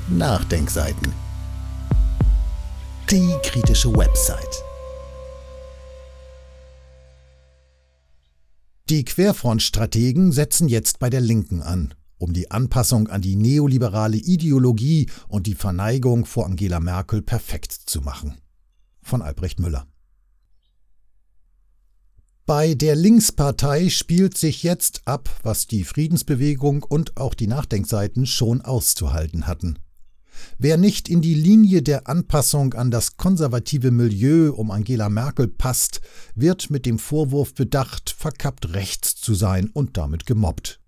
Nachdenkseiten. Die kritische Website. Die Querfront-Strategen setzen jetzt bei der Linken an, um die Anpassung an die neoliberale Ideologie und die Verneigung vor Angela Merkel perfekt zu machen. Von Albrecht Müller. Bei der Linkspartei spielt sich jetzt ab, was die Friedensbewegung und auch die Nachdenkseiten schon auszuhalten hatten. Wer nicht in die Linie der Anpassung an das konservative Milieu um Angela Merkel passt, wird mit dem Vorwurf bedacht, verkappt rechts zu sein und damit gemobbt.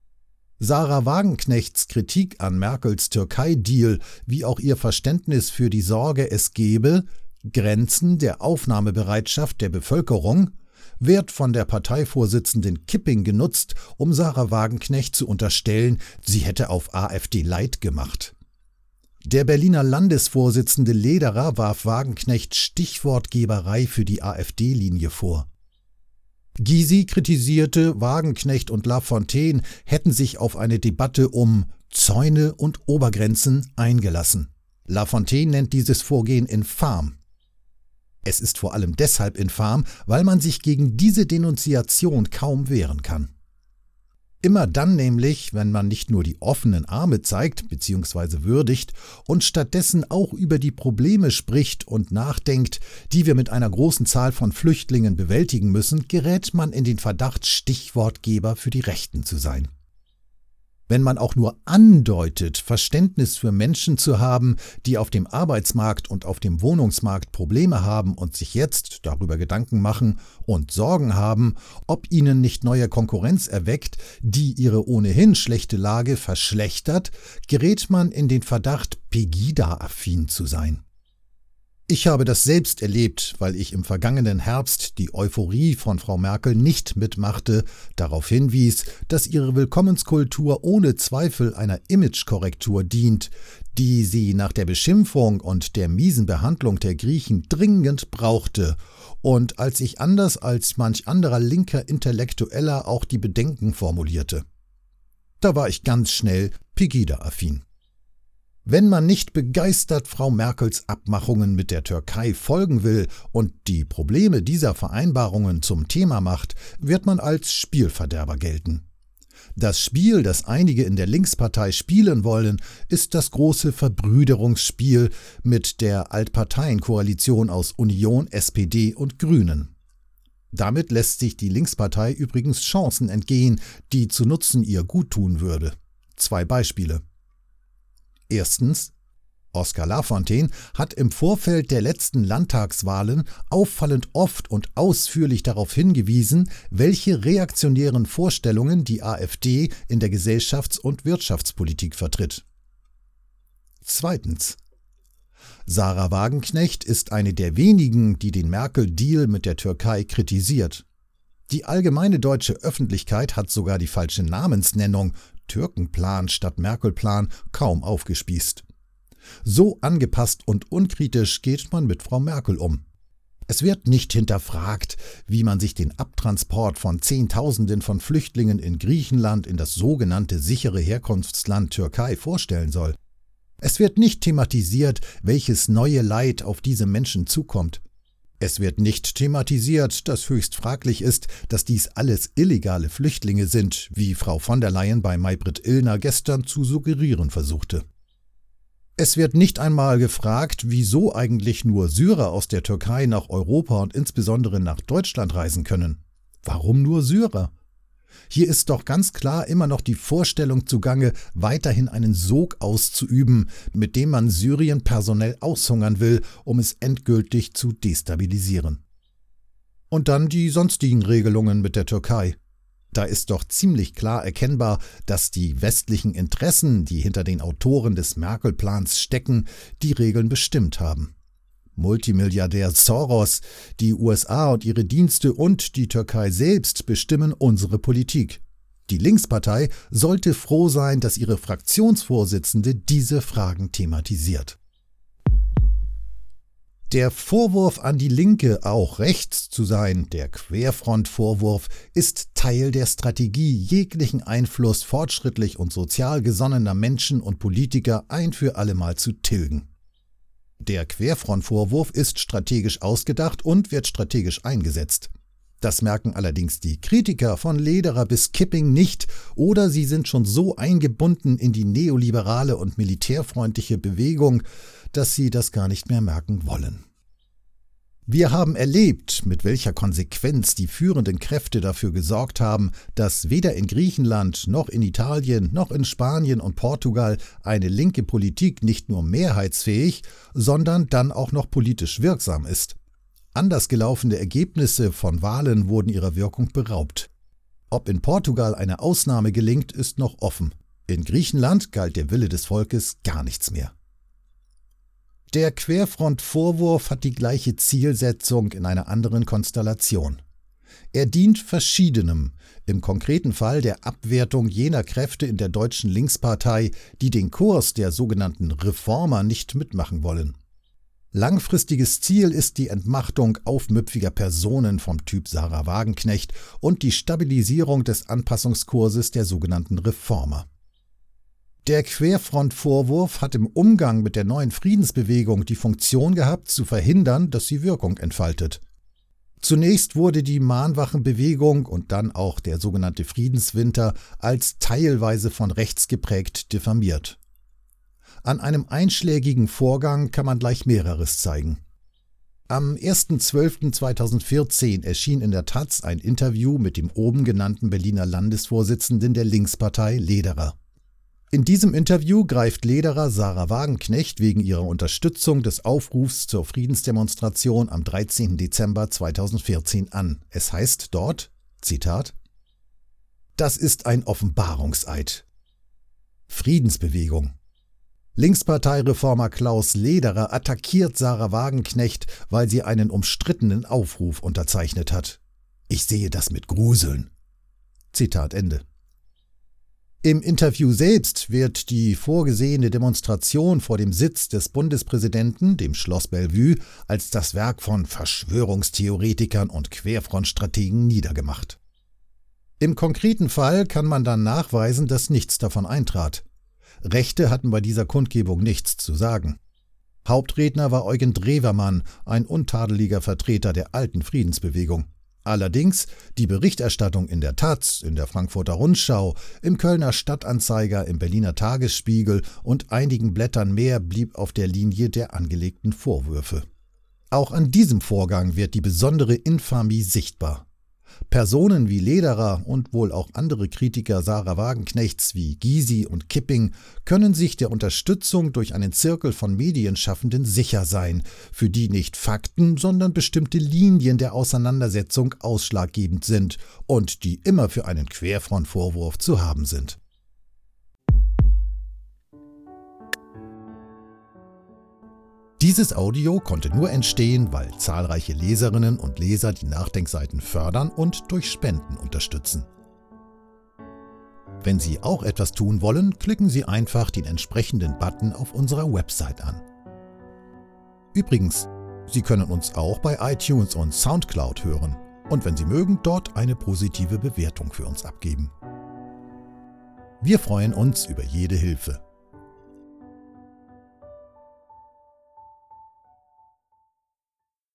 Sahra Wagenknechts Kritik an Merkels Türkei-Deal, wie auch ihr Verständnis für die Sorge, es gebe Grenzen der Aufnahmebereitschaft der Bevölkerung, wird von der Parteivorsitzenden Kipping genutzt, um Sahra Wagenknecht zu unterstellen, sie hätte auf AfD-Light gemacht. Der Berliner Landesvorsitzende Lederer warf Wagenknecht Stichwortgeberei für die AfD-Linie vor. Gysi kritisierte, Wagenknecht und Lafontaine hätten sich auf eine Debatte um Zäune und Obergrenzen eingelassen. Lafontaine nennt dieses Vorgehen infam. Es ist vor allem deshalb infam, weil man sich gegen diese Denunziation kaum wehren kann. Immer dann nämlich, wenn man nicht nur die offenen Arme zeigt bzw. würdigt und stattdessen auch über die Probleme spricht und nachdenkt, die wir mit einer großen Zahl von Flüchtlingen bewältigen müssen, gerät man in den Verdacht, Stichwortgeber für die Rechten zu sein. Wenn man auch nur andeutet, Verständnis für Menschen zu haben, die auf dem Arbeitsmarkt und auf dem Wohnungsmarkt Probleme haben und sich jetzt darüber Gedanken machen und Sorgen haben, ob ihnen nicht neue Konkurrenz erweckt, die ihre ohnehin schlechte Lage verschlechtert, gerät man in den Verdacht, Pegida-affin zu sein. Ich habe das selbst erlebt, weil ich im vergangenen Herbst die Euphorie von Frau Merkel nicht mitmachte, darauf hinwies, dass ihre Willkommenskultur ohne Zweifel einer Imagekorrektur dient, die sie nach der Beschimpfung und der miesen Behandlung der Griechen dringend brauchte, und als ich anders als manch anderer linker Intellektueller auch die Bedenken formulierte. Da war ich ganz schnell Pegida-affin. Wenn man nicht begeistert Frau Merkels Abmachungen mit der Türkei folgen will und die Probleme dieser Vereinbarungen zum Thema macht, wird man als Spielverderber gelten. Das Spiel, das einige in der Linkspartei spielen wollen, ist das große Verbrüderungsspiel mit der Altparteienkoalition aus Union, SPD und Grünen. Damit lässt sich die Linkspartei übrigens Chancen entgehen, die zu nutzen ihr guttun würde. 2 Beispiele. Erstens, Oskar Lafontaine hat im Vorfeld der letzten Landtagswahlen auffallend oft und ausführlich darauf hingewiesen, welche reaktionären Vorstellungen die AfD in der Gesellschafts- und Wirtschaftspolitik vertritt. Zweitens, Sahra Wagenknecht ist eine der wenigen, die den Merkel-Deal mit der Türkei kritisiert. Die allgemeine deutsche Öffentlichkeit hat sogar die falsche Namensnennung Türkenplan statt Merkelplan kaum aufgespießt. So angepasst und unkritisch geht man mit Frau Merkel um. Es wird nicht hinterfragt, wie man sich den Abtransport von Zehntausenden von Flüchtlingen in Griechenland in das sogenannte sichere Herkunftsland Türkei vorstellen soll. Es wird nicht thematisiert, welches neue Leid auf diese Menschen zukommt. Es wird nicht thematisiert, dass höchst fraglich ist, dass dies alles illegale Flüchtlinge sind, wie Frau von der Leyen bei Maybrit Illner gestern zu suggerieren versuchte. Es wird nicht einmal gefragt, wieso eigentlich nur Syrer aus der Türkei nach Europa und insbesondere nach Deutschland reisen können. Warum nur Syrer? Hier ist doch ganz klar immer noch die Vorstellung zugange, weiterhin einen Sog auszuüben, mit dem man Syrien personell aushungern will, um es endgültig zu destabilisieren. Und dann die sonstigen Regelungen mit der Türkei. Da ist doch ziemlich klar erkennbar, dass die westlichen Interessen, die hinter den Autoren des Merkel-Plans stecken, die Regeln bestimmt haben. Multimilliardär Soros, die USA und ihre Dienste und die Türkei selbst bestimmen unsere Politik. Die Linkspartei sollte froh sein, dass ihre Fraktionsvorsitzende diese Fragen thematisiert. Der Vorwurf an die Linke, auch rechts zu sein, der Querfront-Vorwurf, ist Teil der Strategie, jeglichen Einfluss fortschrittlich und sozial gesonnener Menschen und Politiker ein für allemal zu tilgen. Der Querfront-Vorwurf ist strategisch ausgedacht und wird strategisch eingesetzt. Das merken allerdings die Kritiker von Lederer bis Kipping nicht, oder sie sind schon so eingebunden in die neoliberale und militärfreundliche Bewegung, dass sie das gar nicht mehr merken wollen. Wir haben erlebt, mit welcher Konsequenz die führenden Kräfte dafür gesorgt haben, dass weder in Griechenland noch in Italien noch in Spanien und Portugal eine linke Politik nicht nur mehrheitsfähig, sondern dann auch noch politisch wirksam ist. Anders gelaufene Ergebnisse von Wahlen wurden ihrer Wirkung beraubt. Ob in Portugal eine Ausnahme gelingt, ist noch offen. In Griechenland galt der Wille des Volkes gar nichts mehr. Der Querfront-Vorwurf hat die gleiche Zielsetzung in einer anderen Konstellation. Er dient Verschiedenem, im konkreten Fall der Abwertung jener Kräfte in der deutschen Linkspartei, die den Kurs der sogenannten Reformer nicht mitmachen wollen. Langfristiges Ziel ist die Entmachtung aufmüpfiger Personen vom Typ Sarah Wagenknecht und die Stabilisierung des Anpassungskurses der sogenannten Reformer. Der Querfront-Vorwurf hat im Umgang mit der neuen Friedensbewegung die Funktion gehabt, zu verhindern, dass sie Wirkung entfaltet. Zunächst wurde die Mahnwachenbewegung und dann auch der sogenannte Friedenswinter als teilweise von rechts geprägt diffamiert. An einem einschlägigen Vorgang kann man gleich mehreres zeigen. Am 1.12.2014 erschien in der taz ein Interview mit dem oben genannten Berliner Landesvorsitzenden der Linkspartei Lederer. In diesem Interview greift Lederer Sarah Wagenknecht wegen ihrer Unterstützung des Aufrufs zur Friedensdemonstration am 13. Dezember 2014 an. Es heißt dort, Zitat: „Das ist ein Offenbarungseid. Friedensbewegung. Linksparteireformer Klaus Lederer attackiert Sarah Wagenknecht, weil sie einen umstrittenen Aufruf unterzeichnet hat. Ich sehe das mit Gruseln." Zitat Ende. Im Interview selbst wird die vorgesehene Demonstration vor dem Sitz des Bundespräsidenten, dem Schloss Bellevue, als das Werk von Verschwörungstheoretikern und Querfrontstrategen niedergemacht. Im konkreten Fall kann man dann nachweisen, dass nichts davon eintrat. Rechte hatten bei dieser Kundgebung nichts zu sagen. Hauptredner war Eugen Drewermann, ein untadeliger Vertreter der alten Friedensbewegung. Allerdings die Berichterstattung in der taz, in der Frankfurter Rundschau, im Kölner Stadtanzeiger, im Berliner Tagesspiegel und einigen Blättern mehr blieb auf der Linie der angelegten Vorwürfe. Auch an diesem Vorgang wird die besondere Infamie sichtbar. Personen wie Lederer und wohl auch andere Kritiker Sarah Wagenknechts wie Gysi und Kipping können sich der Unterstützung durch einen Zirkel von Medienschaffenden sicher sein, für die nicht Fakten, sondern bestimmte Linien der Auseinandersetzung ausschlaggebend sind und die immer für einen Querfrontvorwurf zu haben sind. Dieses Audio konnte nur entstehen, weil zahlreiche Leserinnen und Leser die Nachdenkseiten fördern und durch Spenden unterstützen. Wenn Sie auch etwas tun wollen, klicken Sie einfach den entsprechenden Button auf unserer Website an. Übrigens, Sie können uns auch bei iTunes und Soundcloud hören und wenn Sie mögen, dort eine positive Bewertung für uns abgeben. Wir freuen uns über jede Hilfe.